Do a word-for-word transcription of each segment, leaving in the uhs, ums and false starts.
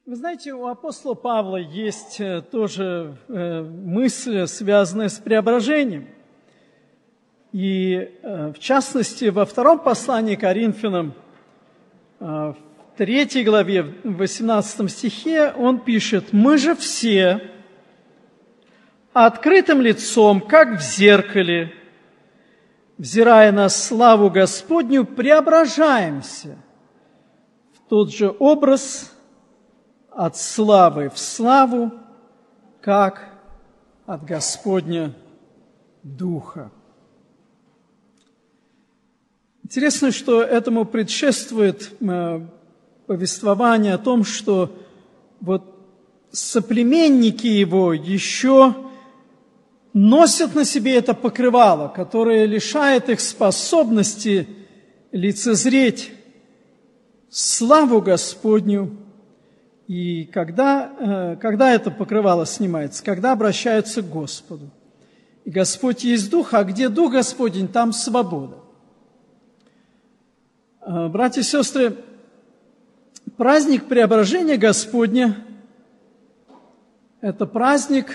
Вы знаете, у апостола Павла есть тоже мысль, связанная с преображением. И, в частности, во втором послании к Коринфянам, в третьей главе, в восемнадцатом стихе, он пишет: «Мы же все открытым лицом, как в зеркале, взирая на славу Господню, преображаемся в тот же образ от славы в славу, как от Господня Духа». Интересно, что этому предшествует повествование о том, что вот соплеменники его еще носят на себе это покрывало, которое лишает их способности лицезреть славу Господню. И когда, когда это покрывало снимается? Когда обращаются к Господу. И Господь есть Дух, а где Дух Господень, там свобода. Братья и сестры, праздник преображения Господня – это праздник,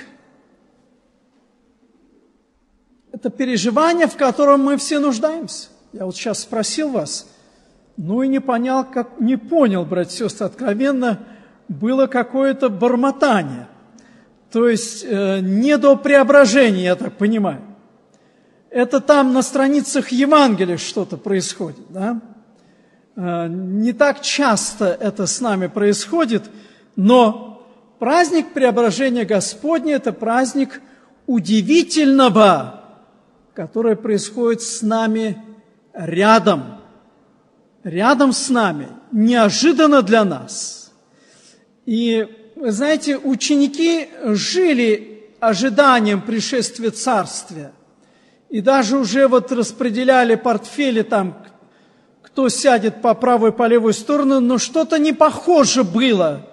это переживание, в котором мы все нуждаемся. Я вот сейчас спросил вас, ну и не понял, как, не понял, братья и сестры, откровенно было какое-то бормотание. То есть э, не до преображения, я так понимаю. Это там на страницах Евангелия что-то происходит, да? Э, не так часто это с нами происходит, но праздник преображения Господня – это праздник удивительного, который происходит с нами рядом. Рядом с нами, неожиданно для нас. И, вы знаете, ученики жили ожиданием пришествия Царствия. И даже уже вот распределяли портфели там, кто сядет по правую и по левую сторону, но что-то не похоже было,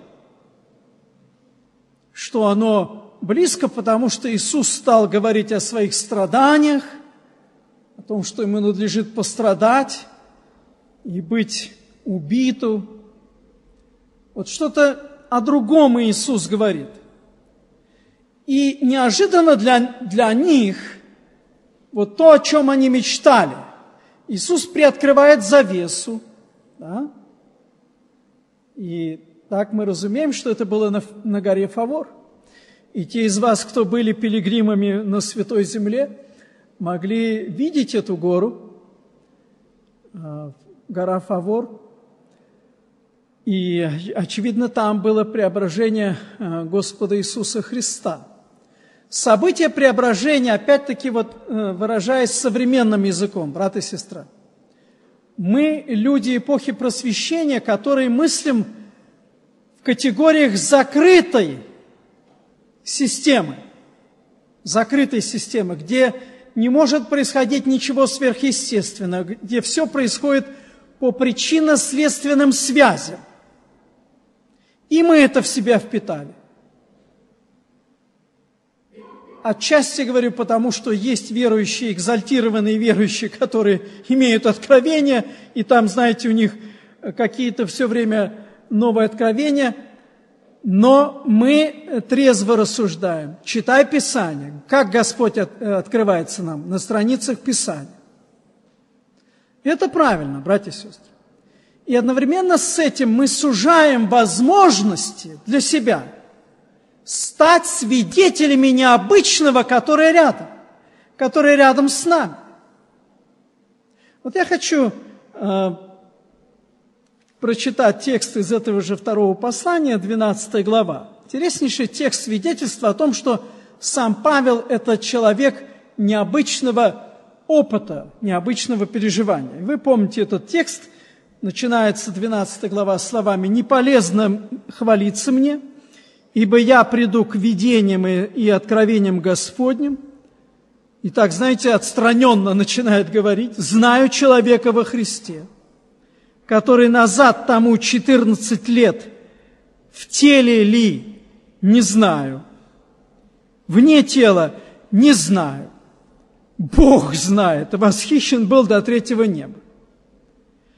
что оно близко, потому что Иисус стал говорить о своих страданиях, о том, что ему надлежит пострадать и быть убиту. Вот что-то о другом Иисус говорит. И неожиданно для, для них вот то, о чем они мечтали. Иисус приоткрывает завесу. Да? И так мы разумеем, что это было на, на горе Фавор. И те из вас, кто были пилигримами на Святой Земле, могли видеть эту гору, гора Фавор. И, очевидно, там было преображение Господа Иисуса Христа. Событие преображения, опять-таки, вот, выражаясь современным языком, брат и сестра, мы, люди эпохи Просвещения, которые мыслим в категориях закрытой системы, закрытой системы, где не может происходить ничего сверхъестественного, где все происходит по причинно-следственным связям. И мы это в себя впитали. Отчасти говорю, потому что есть верующие, экзальтированные верующие, которые имеют откровения, и там, знаете, у них какие-то все время новые откровения, но мы трезво рассуждаем. Читай Писание. Как Господь от, открывается нам? На страницах Писания. Это правильно, братья и сестры. И одновременно с этим мы сужаем возможности для себя стать свидетелями необычного, которое рядом, которое рядом с нами. Вот я хочу э, прочитать текст из этого же второго послания, двенадцатая глава. Интереснейший текст свидетельства о том, что сам Павел – это человек необычного опыта, необычного переживания. И вы помните этот текст, начинается двенадцатая глава словами: «Не полезно хвалиться мне, ибо я приду к видениям и, и откровениям Господним». И так, знаете, отстраненно начинает говорить: «Знаю человека во Христе, который назад тому четырнадцать лет, в теле ли, не знаю, вне тела не знаю, Бог знает, восхищен был до третьего неба.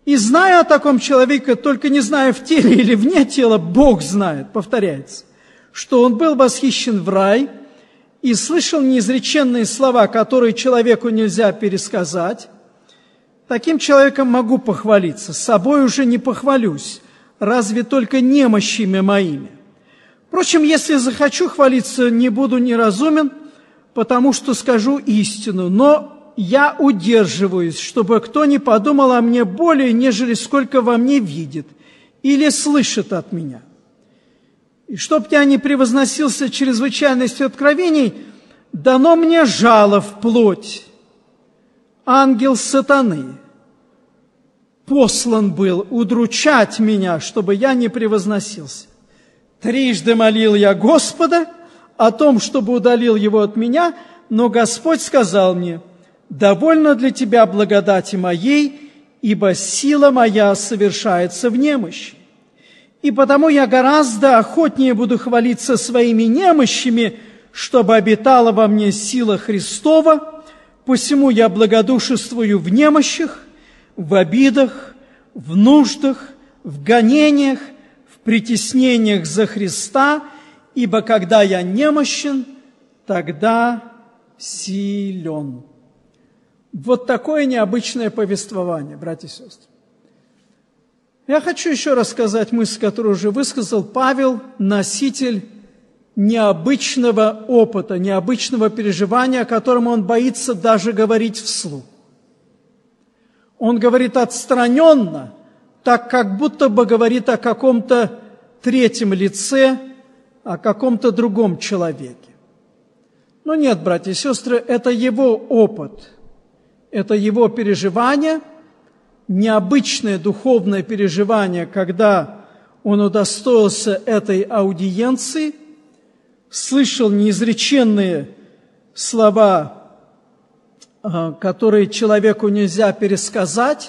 И знаю о таком человеке, только не знаю, в теле или вне тела, Бог знает, повторяется, что он был восхищен в рай и слышал неизреченные слова, которые человеку нельзя пересказать. Таким человеком могу похвалиться, с собой уже не похвалюсь, разве только немощами моими. Впрочем, если захочу хвалиться, не буду неразумен, потому что скажу истину, но я удерживаюсь, чтобы кто не подумал о мне более, нежели сколько во мне видит или слышит от меня. И чтоб я не превозносился чрезвычайностью откровений, дано мне жало в плоть. Ангел сатаны послан был удручать меня, чтобы я не превозносился. Трижды молил я Господа о том, чтобы удалил его от меня, но Господь сказал мне: «Довольно для тебя благодати моей, ибо сила моя совершается в немощи». И потому я гораздо охотнее буду хвалиться своими немощами, чтобы обитала во мне сила Христова. Посему я благодушествую в немощах, в обидах, в нуждах, в гонениях, в притеснениях за Христа, ибо когда я немощен, тогда силен. Вот такое необычное повествование, братья и сестры. Я хочу еще раз сказать мысль, которую уже высказал. Павел – носитель необычного опыта, необычного переживания, о котором он боится даже говорить вслух. Он говорит отстраненно, так как будто бы говорит о каком-то третьем лице, о каком-то другом человеке. Но нет, братья и сестры, это его опыт, это его переживание, необычное духовное переживание, когда он удостоился этой аудиенции, слышал неизреченные слова, которые человеку нельзя пересказать.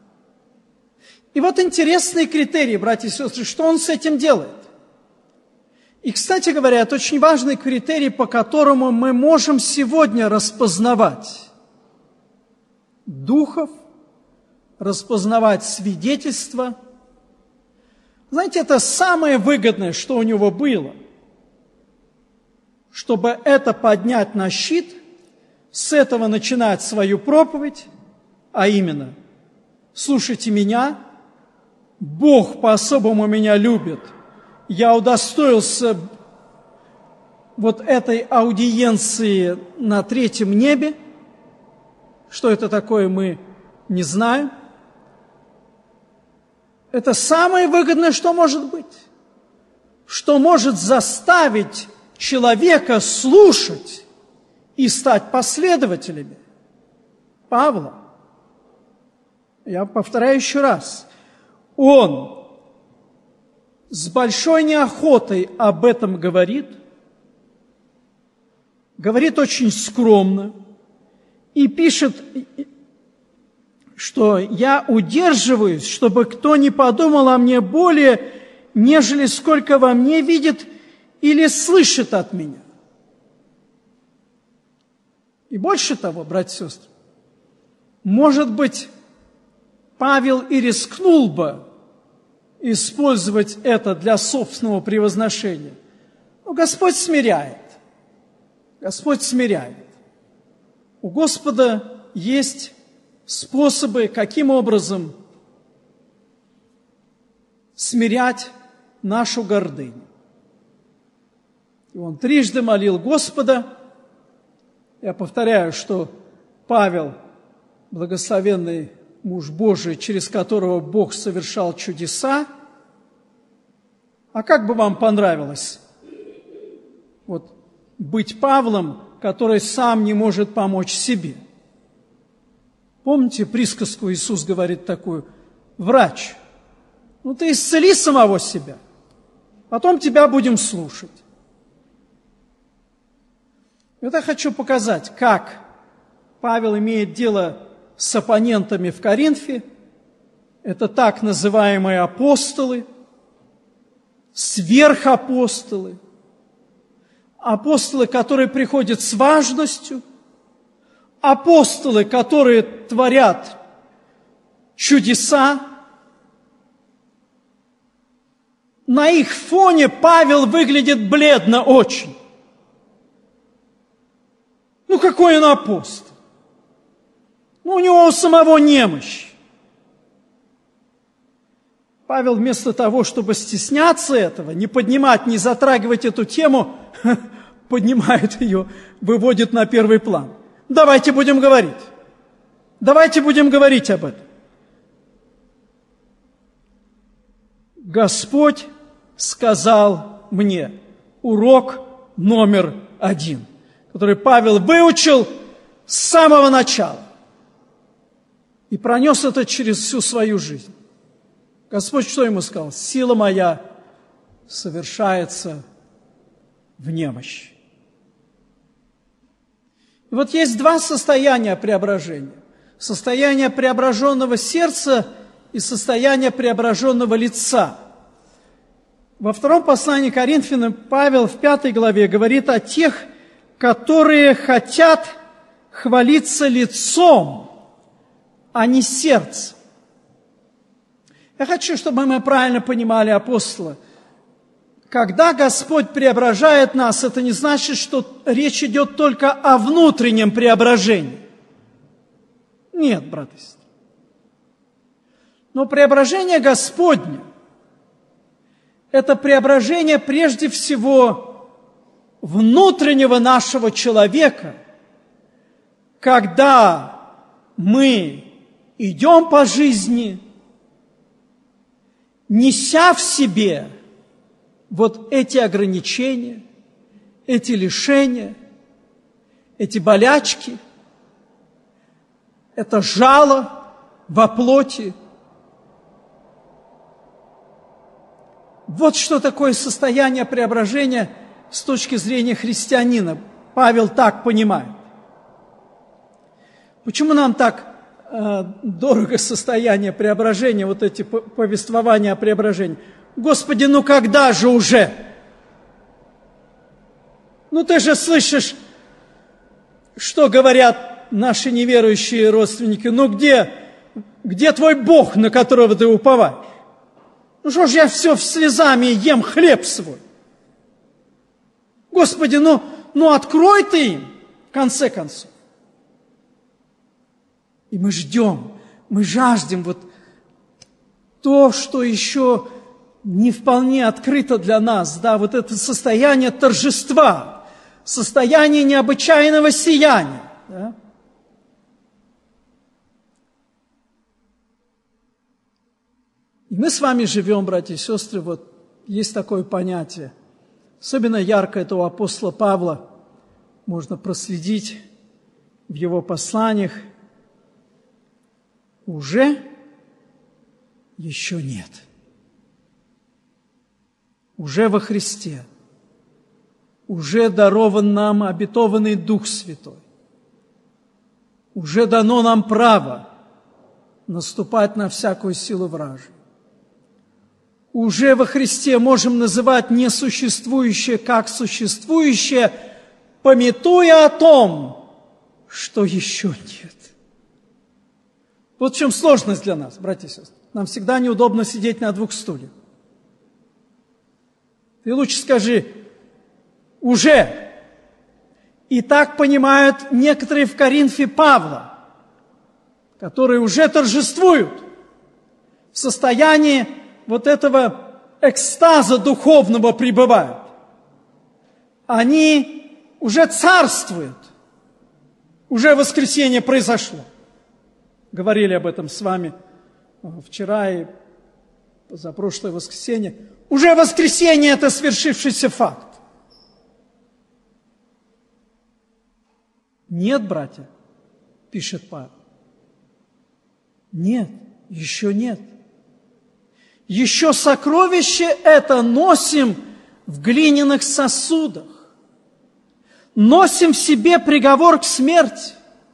И вот интересный критерий, братья и сестры, что он с этим делает. И, кстати говоря, это очень важный критерий, по которому мы можем сегодня распознавать духов, распознавать свидетельства. Знаете, это самое выгодное, что у него было. Чтобы это поднять на щит, с этого начинать свою проповедь, а именно: слушайте меня, Бог по-особому меня любит, я удостоился вот этой аудиенции на третьем небе. Что это такое, мы не знаем. Это самое выгодное, что может быть, что может заставить человека слушать и стать последователями Павла. Я повторяю еще раз. Он с большой неохотой об этом говорит, говорит очень скромно и пишет, что я удерживаюсь, чтобы кто не подумал о мне более, нежели сколько во мне видит или слышит от меня. И больше того, братья и сестры, может быть, Павел и рискнул бы использовать это для собственного превозношения. Но Господь смиряет. Господь смиряет. У Господа есть способы, каким образом смирять нашу гордыню. И он трижды молил Господа. Я повторяю, что Павел, благословенный муж Божий, через которого Бог совершал чудеса. А как бы вам понравилось вот быть Павлом, который сам не может помочь себе? Помните присказку, Иисус говорит такую: врач, ну ты исцели самого себя, потом тебя будем слушать. Вот я хочу показать, как Павел имеет дело с оппонентами в Коринфе. Это так называемые апостолы, сверхапостолы, апостолы, которые приходят с важностью, апостолы, которые творят чудеса. На их фоне Павел выглядит бледно очень. Ну, какой он апостол? Ну, у него у самого немощь. Павел вместо того, чтобы стесняться этого, не поднимать, не затрагивать эту тему, поднимает ее, выводит на первый план. Давайте будем говорить. Давайте будем говорить об этом. Господь сказал мне, урок номер один, который Павел выучил с самого начала и пронес это через всю свою жизнь. Господь что ему сказал? Сила моя совершается в немощи. И вот есть два состояния преображения. Состояние преображенного сердца и состояние преображенного лица. Во втором послании к Коринфянам Павел в пятой главе говорит о тех, которые хотят хвалиться лицом, а не сердцем. Я хочу, чтобы мы правильно понимали апостола. Когда Господь преображает нас, это не значит, что речь идет только о внутреннем преображении. Нет, брат и сестра. Но преображение Господне – это преображение прежде всего внутреннего нашего человека, когда мы идем по жизни, неся в себе вот эти ограничения, эти лишения, эти болячки, это жало во плоти. Вот что такое состояние преображения с точки зрения христианина. Павел так понимает. Почему нам так э, дорого состояние преображения, вот эти повествования о преображении? Господи, ну когда же уже? Ну ты же слышишь, что говорят наши неверующие родственники. Ну где, где твой Бог, на которого ты уповаешь? Ну что ж я все слезами ем хлеб свой? Господи, ну, ну открой ты им, в конце концов. И мы ждем, мы жаждем вот то, что еще не вполне открыто для нас, да, вот это состояние торжества, состояние необычайного сияния, да. И мы с вами живем, братья и сестры, вот есть такое понятие, особенно ярко это у апостола Павла, можно проследить в его посланиях, уже еще нет. Уже во Христе, уже дарован нам обетованный Дух Святой, уже дано нам право наступать на всякую силу вражью. Уже во Христе можем называть несуществующее как существующее, памятуя о том, что еще нет. Вот в чем сложность для нас, братья и сестры. Нам всегда неудобно сидеть на двух стульях. Ты лучше скажи «уже». И так понимают некоторые в Коринфе Павла, которые уже торжествуют в состоянии вот этого экстаза духовного пребывают. Они уже царствуют. Уже воскресенье произошло. Говорили об этом с вами вчера и позапрошлое воскресенье. Уже воскресенье – это свершившийся факт. Нет, братья, пишет Павел. Нет, еще нет. Еще сокровище это носим в глиняных сосудах. Носим в себе приговор к смерти.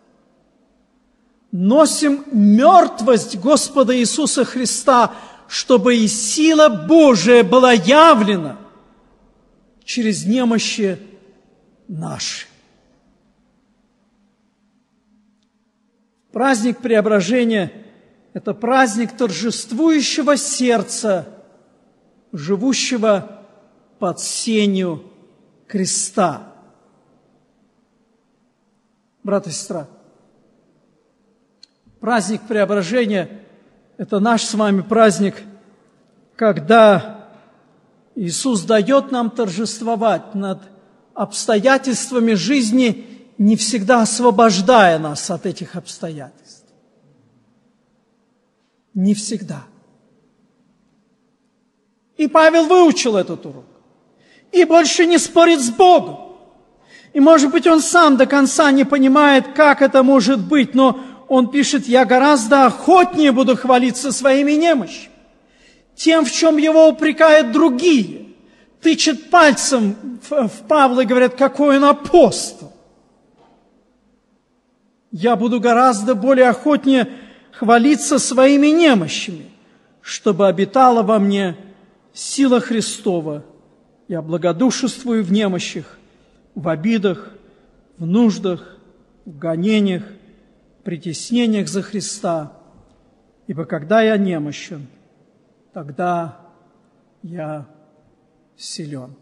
Носим мертвость Господа Иисуса Христа, чтобы и сила Божия была явлена через немощи наши. Праздник преображения Это праздник торжествующего сердца, живущего под сенью креста. Брат и сестра, праздник Преображения – это наш с вами праздник, когда Иисус дает нам торжествовать над обстоятельствами жизни, не всегда освобождая нас от этих обстоятельств. Не всегда. И Павел выучил этот урок. И больше не спорит с Богом. И, может быть, он сам до конца не понимает, как это может быть, но он пишет: «Я гораздо охотнее буду хвалиться своими немощами, тем, в чем его упрекают другие». Тычет пальцем в Павла и говорят: какой он апостол. Я буду гораздо более охотнее хвалиться своими немощами, чтобы обитала во мне сила Христова. Я благодушествую в немощах, в обидах, в нуждах, в гонениях, притеснениях за Христа. Ибо когда я немощен, тогда я силен.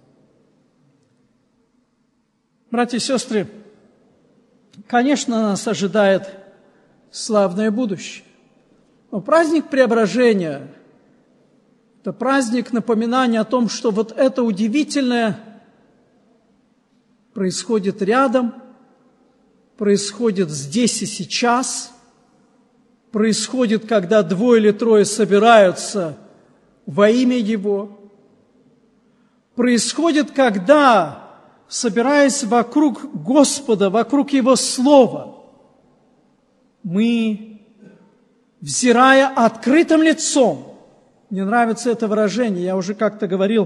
Братья и сестры, конечно, нас ожидает славное будущее. Но праздник Преображения – это праздник напоминания о том, что вот это удивительное происходит рядом, происходит здесь и сейчас, происходит, когда двое или трое собираются во имя Его, происходит, когда, собираясь вокруг Господа, вокруг Его Слова, мы, взирая открытым лицом, мне нравится это выражение, я уже как-то говорил,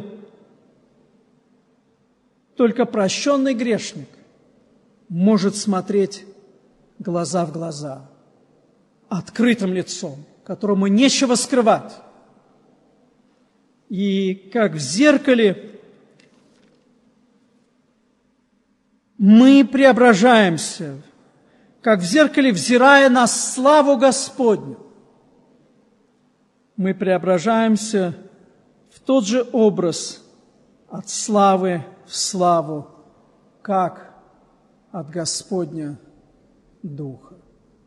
только прощенный грешник может смотреть глаза в глаза, открытым лицом, которому нечего скрывать. И как в зеркале мы преображаемся, как в зеркале, взирая на славу Господню, мы преображаемся в тот же образ от славы в славу, как от Господня Духа.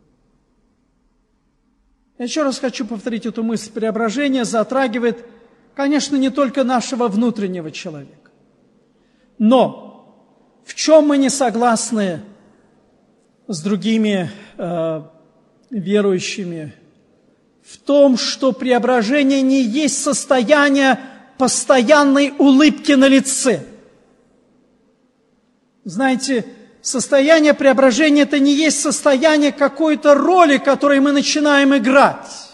Я еще раз хочу повторить эту мысль. Преображение затрагивает, конечно, не только нашего внутреннего человека. Но в чем мы не согласны с другими э, верующими? В том, что преображение не есть состояние постоянной улыбки на лице. Знаете, состояние преображения – это не есть состояние какой-то роли, которой мы начинаем играть.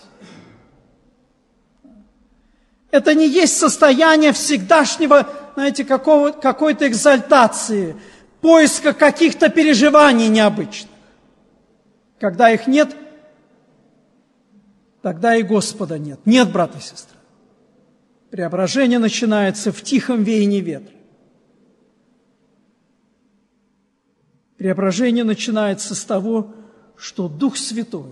Это не есть состояние всегдашнего, знаете, какого, какой-то экзальтации, поиска каких-то переживаний необычных. Когда их нет, тогда и Господа нет. Нет, брат и сестра. Преображение начинается в тихом веянии ветра. Преображение начинается с того, что Дух Святой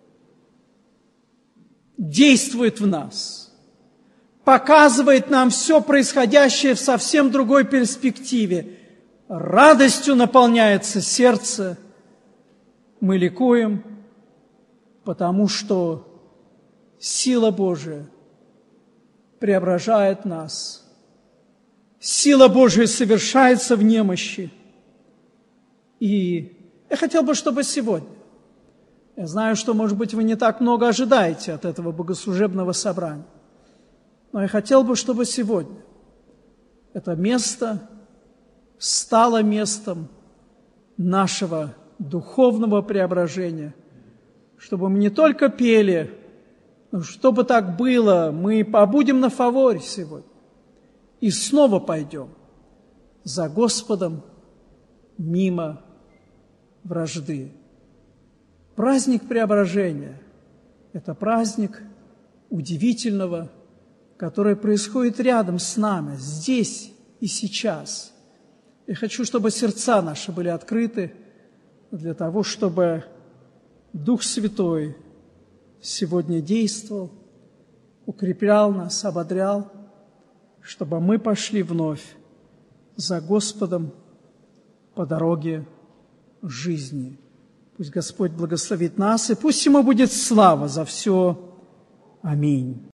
действует в нас, показывает нам все происходящее в совсем другой перспективе. Радостью наполняется сердце, мы ликуем, потому что сила Божия преображает нас. Сила Божия совершается в немощи. И я хотел бы, чтобы сегодня, я знаю, что, может быть, вы не так много ожидаете от этого богослужебного собрания, но я хотел бы, чтобы сегодня это место стало местом нашего духовного преображения, чтобы мы не только пели, но чтобы так было, мы побудем на фаворе сегодня и снова пойдем за Господом мимо вражды. Праздник Преображения – это праздник удивительного, который происходит рядом с нами, здесь и сейчас. Я хочу, чтобы сердца наши были открыты для того, чтобы Дух Святой сегодня действовал, укреплял нас, ободрял, чтобы мы пошли вновь за Господом по дороге жизни. Пусть Господь благословит нас, и пусть Ему будет слава за все. Аминь.